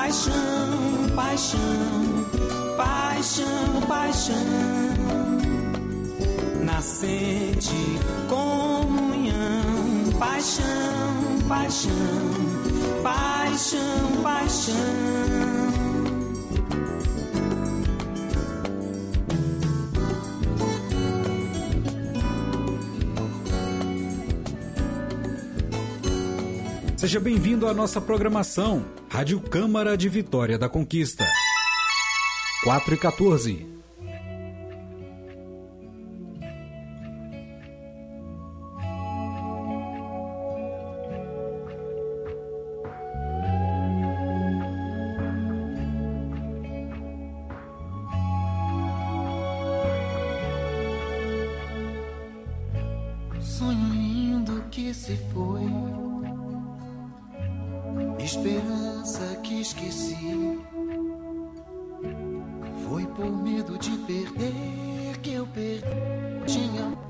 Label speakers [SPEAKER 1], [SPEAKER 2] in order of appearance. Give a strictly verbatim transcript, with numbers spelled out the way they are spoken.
[SPEAKER 1] paixão, paixão, paixão, paixão, nascente comunhão, paixão, paixão, paixão, paixão.
[SPEAKER 2] Seja bem-vindo à nossa programação, Rádio Câmara de Vitória da Conquista. quatro e quatorze.
[SPEAKER 3] Sonho lindo que se foi, esperança que esqueci. Foi por medo de perder que eu perdi. Tinha